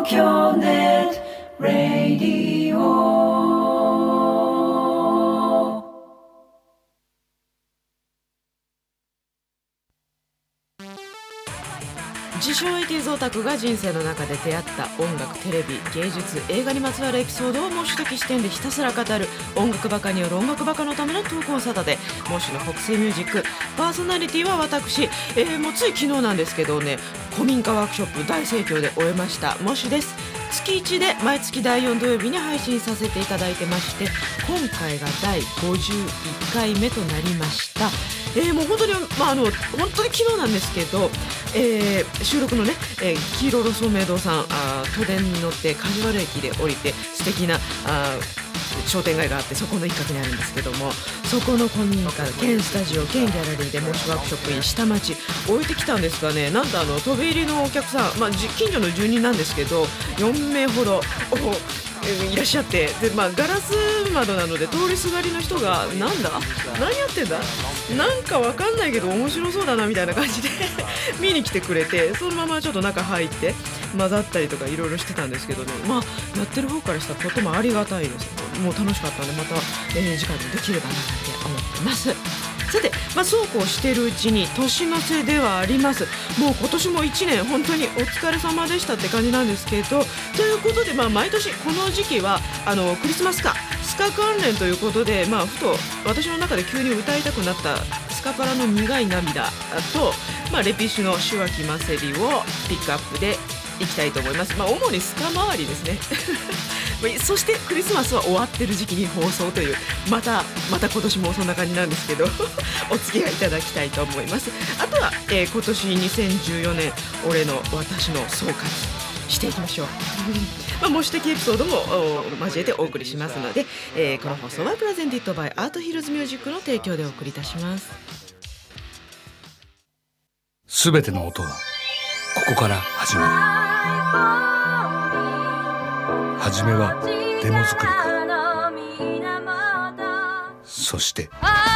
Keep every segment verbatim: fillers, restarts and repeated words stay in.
京ネットラディオ。 自称 エイティーズ オタクが人生の中で出会った音楽、テレビ、芸術、映画にまつわるエピソードをモッシュ的視点でひたすら語る音楽バカによる音楽バカのためのトークオンサタデー、モッシュの北西ミュージック。パーソナリティは私、えー、もうつい昨日なんですけどね、古民家ワークショップ大盛況で終えましたモッシュです。月いちで毎月だいよん土曜日に配信させていただいてまして、今回がだいごじゅういっかいめとなりました。えー、もう本当に、まあ、あの本当に昨日なんですけど、えー、収録のね、えー、黄色路送明堂さん、あ都電に乗って梶原駅で降りて素敵なあ商店街があって、そこの一角にあるんですけども、そこの古民家兼スタジオ兼ギャラリーでモッシュワークショップイン下町置いてきたんですがね、なんとあの飛び入りのお客さん、まあ、近所の住人なんですけどよんめいほどいらっしゃって、で、まあ、ガラス窓なので通りすがりの人がなんだ何やってんだなんかわかんないけど面白そうだなみたいな感じで見に来てくれて、そのままちょっと中入って混ざったりとかいろいろしてたんですけどね、まあやってる方からしたらとてもありがたいです。もう楽しかったので、また、えー、次回もできればなって思ってます。さて、まあ、そうこうしているうちに年の瀬ではあります。もう今年もいちねん本当にお疲れ様でしたって感じなんですけど、ということで、まあ、毎年この時期はあのクリスマスカスカ関連ということで、まあ、ふと私の中で急に歌いたくなったスカパラの苦い涙と、まあ、レピッシュの手話きませりをピックアップでいきたいと思います。まあ、主にスカ周りですねそしてクリスマスは終わってる時期に放送という、またまた今年もそんな感じなんですけどお付き合いいただきたいと思います。あとは、えー、今年にせんじゅうよねん俺の私の総括していきましょうまあ、模試的エピソードも交えてお送りしますので、えー、この放送はプレゼンティッドバイアートヒルズミュージックの提供でお送りいたします。 すべての音はここから始まる。はじめはデモ作りから、そして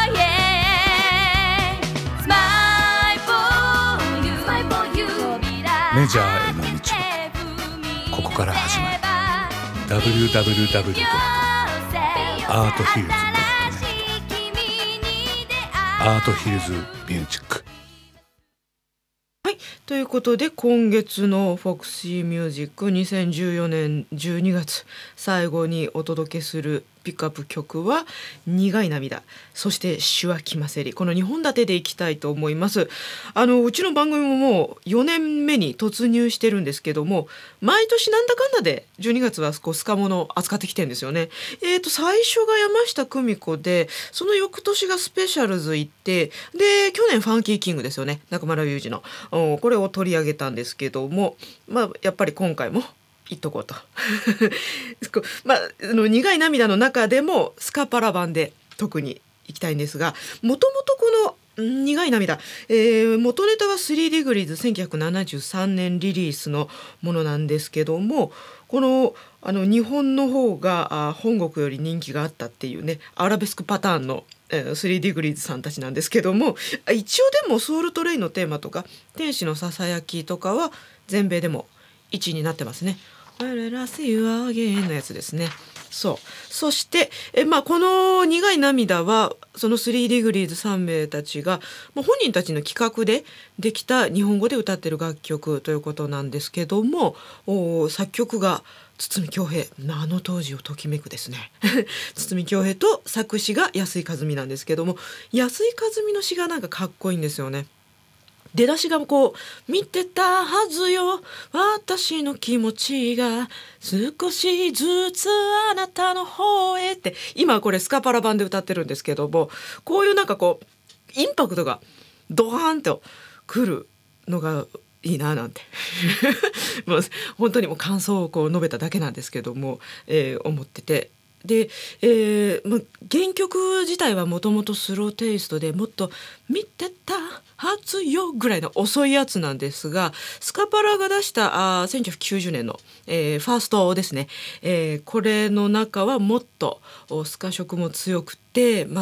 メジャーへの道もここから始まる。 ダブリューダブリューダブリュードットアートヒルズドットネット アートヒルズミュージック。 はい、ということで今月のフォクシーミュージックにせんじゅうよねんじゅうにがつ最後にお届けするピックアップ曲は苦い涙、そして手話きませり、このにほん立てでいきたいと思います。あのうちの番組ももうよねんめに突入してるんですけども、毎年なんだかんだでじゅうにがつはこうスカモノを扱ってきてるんですよね。えーと最初が山下久美子で、その翌年がスペシャルズ行って、で去年ファンキーキングですよね、中村雄二のこれを取り上げたんですけども、まあやっぱり今回も言っとこうとまあ、あの苦い涙の中でもスカパラ版で特にいきたいんですが、もともとこの苦い涙、えー、元ネタはスリーディグリーズせんきゅうひゃくななじゅうさんねんリリースのものなんですけども、このあの日本の方が本国より人気があったっていうね、アラベスクパターンのスリーディグリーズさんたちなんですけども、一応でもソウルトレインのテーマとか天使のささやきとかは全米でもいちいになってますね。I see you again のやつですね。そうそしてえ、まあ、この苦い涙はそのスリーディグリーズさんめいたちが、まあ、本人たちの企画でできた日本語で歌ってる楽曲ということなんですけども、作曲が堤恭平、あの当時をときめくですね堤恭平と作詞が安井和美なんですけども、安井和美の詩がなんかかっこいいんですよね。出だしがこう見てたはずよ私の気持ちが少しずつあなたの方へって、今これスカパラ版で歌ってるんですけども、こういうなんかこうインパクトがドーンとくるのがいいななんてもう本当にもう感想をこう述べただけなんですけども、えー、思ってて、で、えーま、原曲自体はもともとスローテイストでもっと見てたはずよぐらいの遅いやつなんですが、スカパラが出したあせんきゅうひゃくきゅうじゅうねんの、えー、ファーストですね、えー、これの中はもっとスカ色も強くてまだ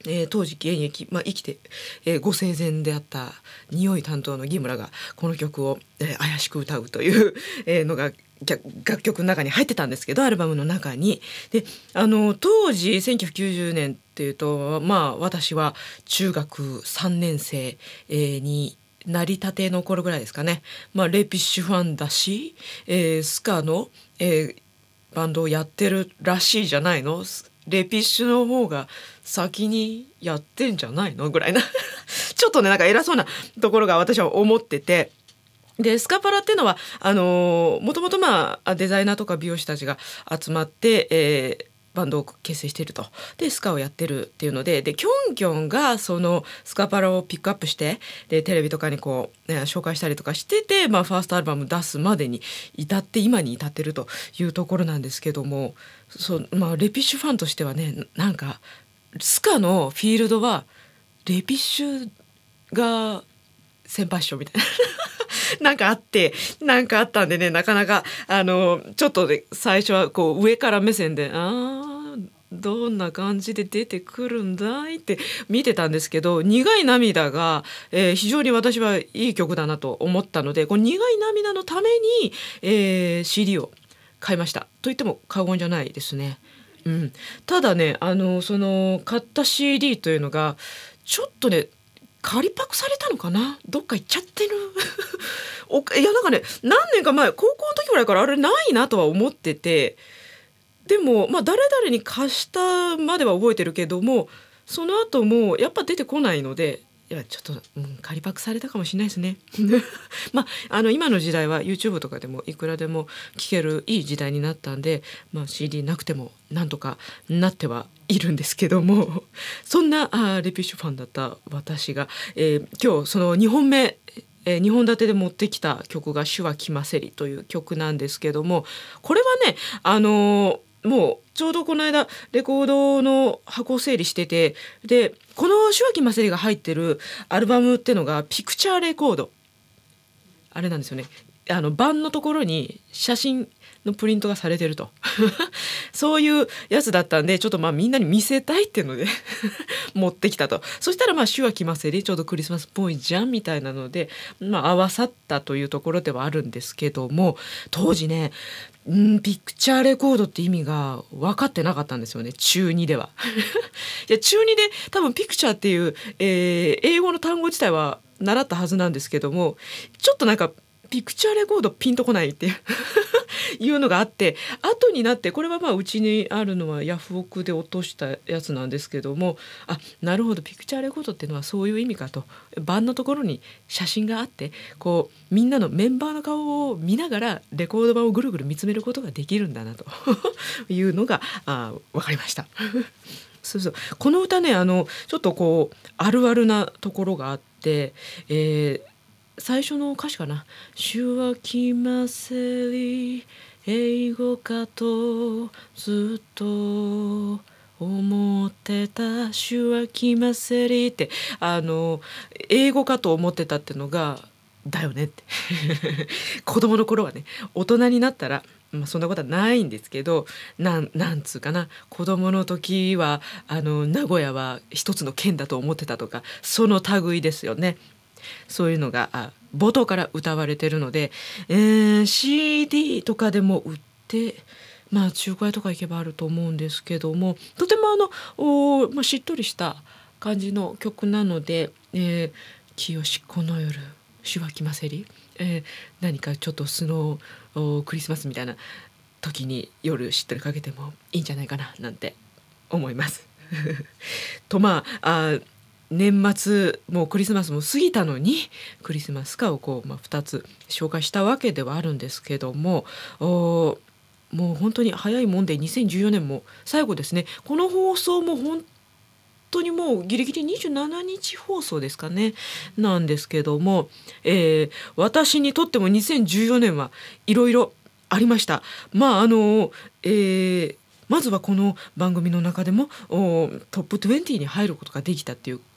えー、当時現役、まあ、生きて、えー、ご生前であった匂い担当のギムラがこの曲を、えー、怪しく歌うという、えー、のが楽曲の中に入ってたんですけど、アルバムの中に。であの当時せんきゅうひゃくきゅうじゅうねんっていうと、まあ私は中学さんねん生、えー、になりたての頃ぐらいですかね。まあレイピッシュファンだし、えー、スカの、えー、バンドをやってるらしいじゃないの。レピッシュの方が先にやってんじゃないのぐらいなちょっとねなんか偉そうなところが私は思ってて、でスカパラっていうのはあのー、もともとまあデザイナーとか美容師たちが集まって、えーバンドを結成していると。でスカをやってるっていうので、でキョンキョンがそのスカパラをピックアップして、でテレビとかにこう、ね、紹介したりとかしてて、まあ、ファーストアルバム出すまでに至って今に至ってるというところなんですけども、そう、まあ、レピッシュファンとしてはね、なんかスカのフィールドはレピッシュが先輩っしょみたいななんかあってなんかあったんでね、なかなかあのちょっとで最初はこう上から目線であーどんな感じで出てくるんだいって見てたんですけど、苦い涙が、えー、非常に私はいい曲だなと思ったので、この苦い涙のために、えー、シーディー を買いましたと言っても過言じゃないですね。うん、ただねあのその買った シーディー というのがちょっとね仮パクされたのかな、どっか行っちゃってるおいやなんかね何年か前高校の時ぐらいからあれないなとは思ってて、でもまあ誰々に貸したまでは覚えてるけども、その後もやっぱ出てこないので、いやちょっと、うん、仮パクされたかもしれないですねまああの今の時代は YouTube とかでもいくらでも聴けるいい時代になったんで、まあ、シーディー なくてもなんとかなってはいるんですけどもそんなあレピッシュファンだった私が、えー、今日そのにほんめえー、にほん立てで持ってきた曲が手話きませりという曲なんですけども、これはねあのー、もうちょうどこの間レコードの箱を整理してて、でこの手話きませりが入ってるアルバムってのがピクチャーレコードあれなんですよね。あの盤のところに写真のプリントがされてるとそういうやつだったんで、ちょっとまあみんなに見せたいっていうので持ってきたと。そしたらまあ手話きませりちょうどクリスマスっぽいじゃんみたいなので、まあ合わさったというところではあるんですけども、当時ねんピクチャーレコードって意味が分かってなかったんですよね、中にではいや中にで多分ピクチャーっていう、えー、英語の単語自体は習ったはずなんですけども、ちょっとなんかピクチャーレコードピンとこないっていういうのがあって、後になってこれはまあうちにあるのはヤフオクで落としたやつなんですけども、あなるほどピクチャーレコードっていうのはそういう意味かと。盤のところに写真があって、こうみんなのメンバーの顔を見ながらレコード盤をぐるぐる見つめることができるんだなというのがあ分かりましたそうそう、この歌ねあのちょっとこうあるあるなところがあって、えー最初の歌詞かな、手話きませり英語かとずっと思ってた、手話きませりってあの英語かと思ってたってのがだよねって子供の頃はね、大人になったらまあ、そんなことはないんですけど、なんなんつうかな、子供の時はあの名古屋は一つの県だと思ってたとか、その類ですよね。そういうのがあ冒頭から歌われてるので、えー、シーディー とかでも売って、まあ中古屋とか行けばあると思うんですけども、とてもあのお、まあ、しっとりした感じの曲なので、えー、清しこの夜手話きませり、えー、何かちょっとスノークリスマスみたいな時に夜しっとりかけてもいいんじゃないかななんて思いますとまああ年末もうクリスマスも過ぎたのにクリスマス歌をこう、まあ、ふたつ紹介したわけではあるんですけども、おもう本当に早いもんでにせんじゅうよねんも最後ですね。この放送も本当にもうギリギリにじゅうしちにち放送ですかねなんですけども、えー、私にとってもにせんじゅうよねんはいろいろありました。まああのえーまずはこの番組の中でもトップにじゅうに入ることができたっていう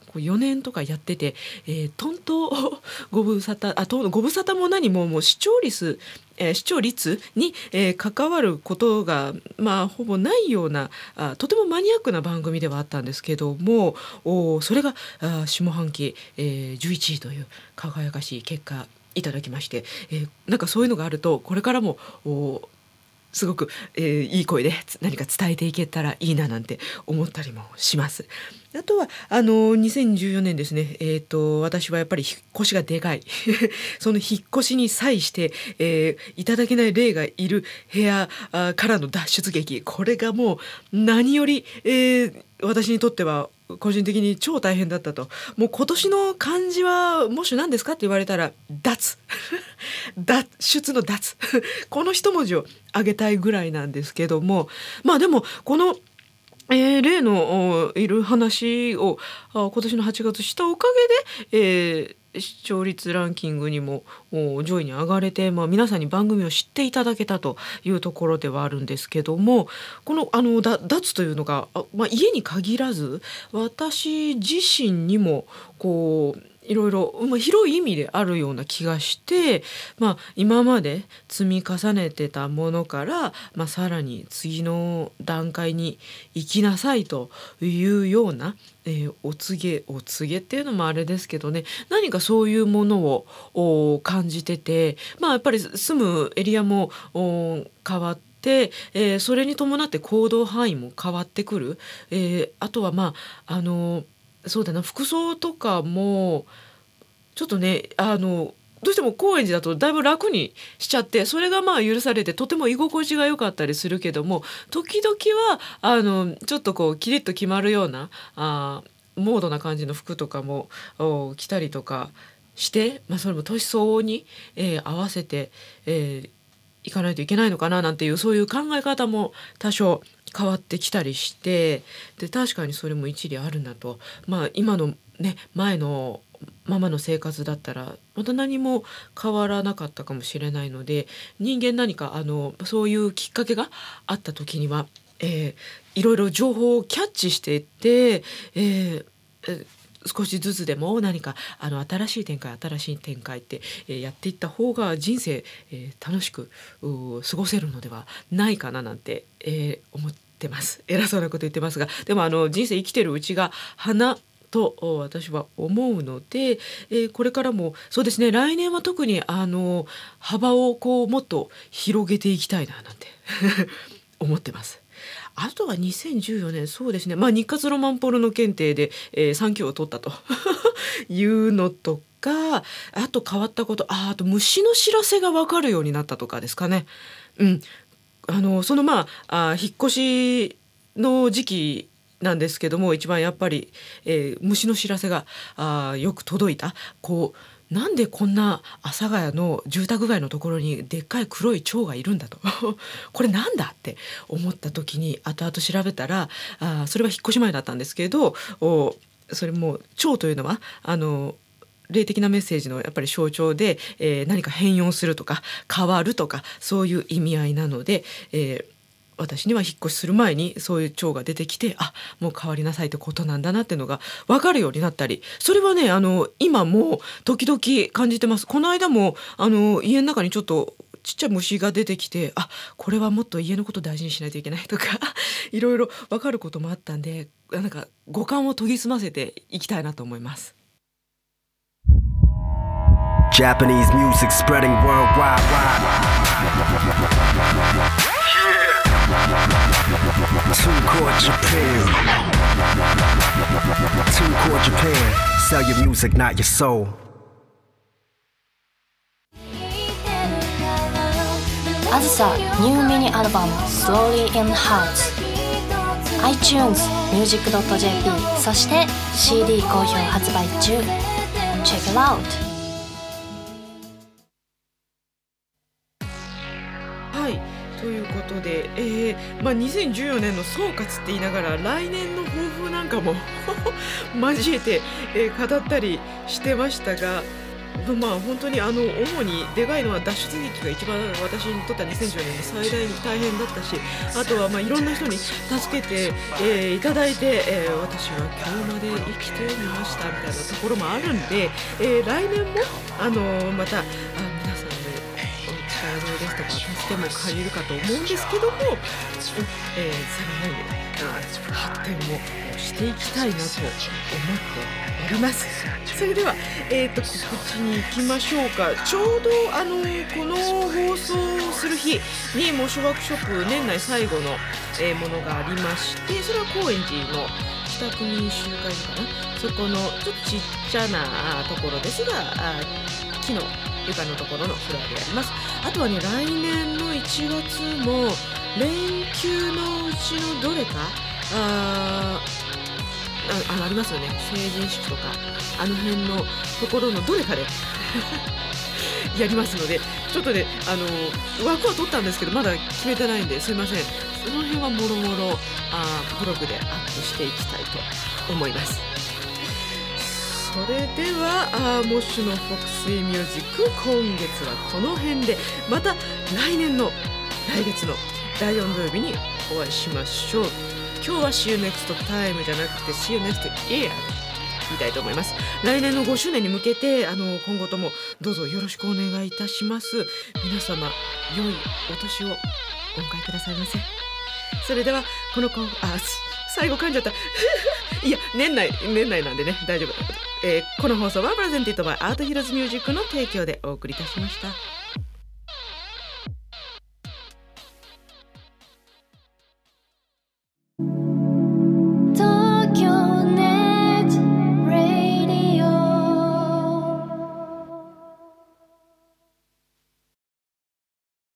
こうよねんとかやってて、えー、トントご無沙汰あとご無沙汰も何ももう視聴率えー、視聴率に、えー、関わることが、まあ、ほぼないようなあとてもマニアックな番組ではあったんですけども、おそれがあ下半期、えー、じゅういちいという輝かしい結果いただきまして、えー、なんかそういうのがあるとこれからもおすごく、えー、いい声で何か伝えていけたらいいななんて思ったりもします。あとはあのにせんじゅうよねんですね、えー、と私はやっぱり引っ越しがでかいその引っ越しに際して、えー、いただけない霊がいる部屋からの脱出劇、これがもう何より、えー、私にとっては個人的に超大変だったと。もう今年の漢字はもし何ですかって言われたら脱脱出の脱この一文字を挙げたいぐらいなんですけども、まあでもこのえー、例のいる話を今年のはちがつしたおかげで、えー、視聴率ランキングにも上位に上がれて、まあ、皆さんに番組を知っていただけたというところではあるんですけども、このあのだ脱というのが、まあ、家に限らず私自身にもこういろいろ、まあ、広い意味であるような気がして、まあ、今まで積み重ねてたものから、まあ、さらに次の段階に行きなさいというような、えー、お告げお告げっていうのもあれですけどね、何かそういうものを感じてて、まあ、やっぱり住むエリアも変わってでえー、それに伴って行動範囲も変わってくる、えー、あとはまああのそうだな服装とかもちょっとねあのどうしても高円寺だとだいぶ楽にしちゃって、それがまあ許されてとても居心地が良かったりするけども、時々はあのちょっとこうキリッと決まるようなあモードな感じの服とかも着たりとかして、まあ、それも年相応に、えー、合わせて、えー行かないといけないのかななんていう、そういう考え方も多少変わってきたりして、で確かにそれも一理あるなと。まあ今のね前のままの生活だったらまた何も変わらなかったかもしれないので、人間何かあのそういうきっかけがあった時には、えー、いろいろ情報をキャッチしていって、えーえー少しずつでも何かあの新しい展開新しい展開って、えー、やっていった方が人生、えー、楽しく過ごせるのではないかななんて、えー、思ってます。偉そうなこと言ってますが、でもあの人生生きてるうちが花と私は思うので、えー、これからもそうですね、来年は特にあの幅をこうもっと広げていきたいななんて思ってます。あとはにせんじゅうよねんそうですね、まあ、日活ロマンポルノ検定で、えー、さんきょうを取ったというのとか、あと変わったこと、ああと虫の知らせが分かるようになったとかですかね。うん、あのそのまあ、あ引っ越しの時期なんですけども、一番やっぱり、えー、虫の知らせがあよく届いた。こうなんでこんな阿佐ヶ谷の住宅街のところにでっかい黒い蝶がいるんだとこれなんだって思った時に後々調べたら、あそれは引っ越し前だったんですけど、おそれも蝶というのはあの霊的なメッセージのやっぱり象徴で、えー、何か変容するとか変わるとかそういう意味合いなので、えー私には引っ越しする前にそういう蝶が出てきて、あもう変わりなさいってことなんだなっていうのが分かるようになったり、それはねあの今も時々感じてます。この間もあの家の中にちょっとちっちゃい虫が出てきて、あこれはもっと家のこと大事にしないといけないとかいろいろ分かることもあったんで、なんか五感を研ぎ澄ませていきたいなと思います。 Japanese music spreading worldwide. TuneCore Japan. TuneCore Japan. Sell your music, not your soul. あずさニューミニアルバム Slowly in Hearts iTunes music ドット ジェーピー そして シーディー 好評発売中 Check it out。 ということで、えーまあ、にせんじゅうよねんの総括って言いながら来年の抱負なんかも交えて、えー、語ったりしてましたが、 まあ本当にあの主にでかいのは脱出劇が一番私にとってはにせんじゅうねんの最大に大変だったし、あとはまあいろんな人に助けて、えー、いただいて、えー、私は今日まで生きてみましたみたいなところもあるんで、えー、来年もあのー、またあ皆さんのお力添えですとか助けも借りるかと思うんですけども、えー、さらなる発展もしていきたいなと思っております。それでは、えー、と告知に行きましょうか。ちょうどあのこの放送する日にモーションワークショップ年内最後の、えー、ものがありまして、それは高円寺の北区民集会所かな、そこのちょっとちっちゃなところですが、あ木の床のところのフロアでやります。あとはね、来年のいちがつも連休のうちのどれかああ, ありますよね、成人式とかあの辺のところのどれかでやりますので、ちょっとねあの枠は取ったんですけどまだ決めてないんですいません。その辺はもろもろブログでアップしていきたいと思います。それではモッシュのフォクシーミュージック、今月はこの辺で、また来年の来月のだいよん土曜日にお会いしましょう。今日は See you next time じゃなくて See you next year 言いたいと思います。来年のごしゅうねんに向けてあの今後ともどうぞよろしくお願いいたします。皆様良いお年をお迎えくださいませ。それではこの子あ最後噛んじゃったいや年内年内なんでね大丈夫、えー、この放送はプレゼンティッドバイアートヒロズミュージックの提供でお送りいたしました。